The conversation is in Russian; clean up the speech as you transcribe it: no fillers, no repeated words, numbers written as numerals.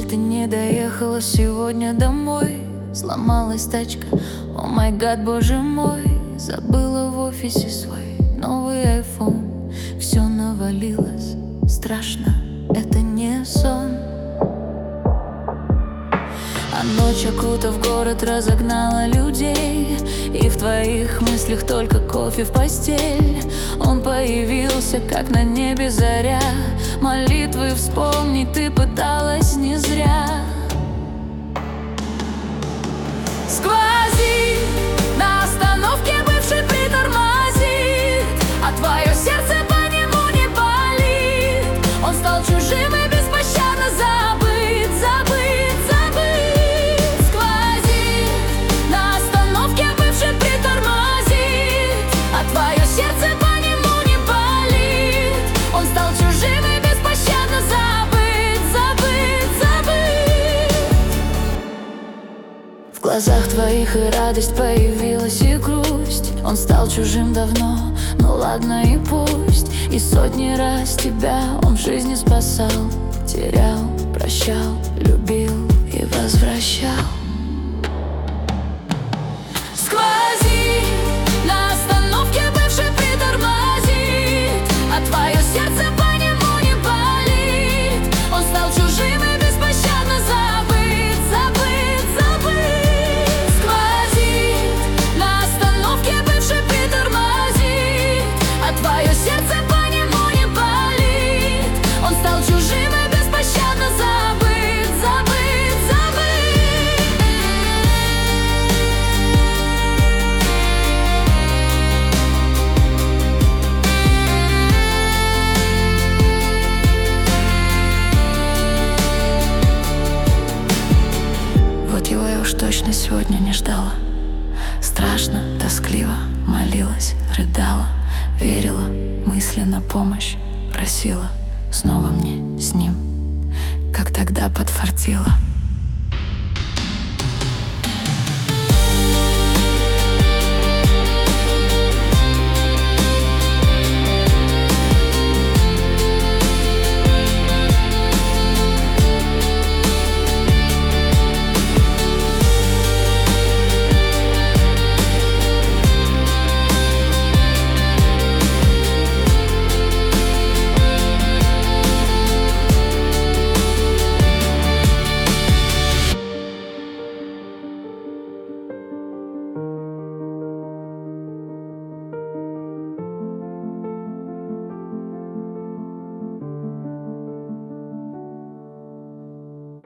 ты не доехала сегодня домой. Сломалась тачка, о май гад, боже мой. Забыла в офисе свой новый айфон. Все навалилось, страшно, это не сон. А ночь, окутав город, разогнала людей. И в твоих мыслях только кофе в постель. Он появился, как на небе заря. Молитвы вспомнить ты пыталась не зря. Сквозит, на остановке бывший притормозит, а твое сердце по нему не болит. Он стал чужим и беспощадно забыт, забыт, забыт. Сквозит, на остановке бывший притормозит, а твое сердце по нему не болит. Он стал чужим и беспощадно забыт, забыт, забыт. В глазах твоих и радость появилась, и грусть. Он стал чужим давно, ну ладно и пусть. И сотни раз тебя он в жизни спасал, терял, прощал, любил и возвращал. Сквозит, на остановке бывший притормозит, а твое сердце по нему не болит. Он стал чужим и беспощадно забыт, забыт, забыт. Сквозит, на остановке бывший притормозит, а твое сердце по нему не болит. Он стал чужим и беспощадно забыт, забыт, забыт. Вот его я уж точно сегодня не ждала. Страшно, тоскливо, молилась, рыдала, верила, мысленно помощь просила. Снова мне с ним, как тогда, подфартило.